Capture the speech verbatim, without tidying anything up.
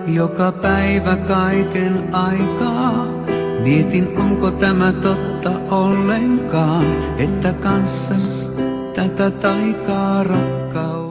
joka päivä kaiken aikaa. Mietin, onko tämä totta ollenkaan, että kanssas tätä taikaa rakkaus.